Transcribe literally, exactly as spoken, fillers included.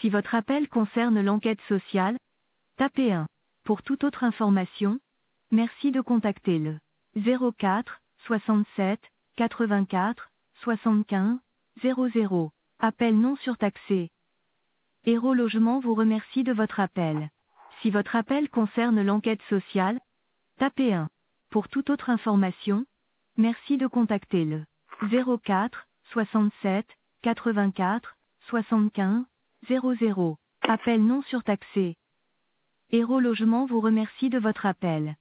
Si votre appel concerne l'enquête sociale, tapez un. Pour toute autre information, merci de contacter le zéro quatre soixante-sept quatre-vingt-quatre soixante-quinze zéro zéro. Appel non surtaxé. Héros Logement vous remercie de votre appel. Si votre appel concerne l'enquête sociale, tapez un. Pour toute autre information, merci de contacter le zéro quatre soixante-sept quatre-vingt-quatre soixante-quinze zéro zéro. Appel non surtaxé. Héros Logement vous remercie de votre appel.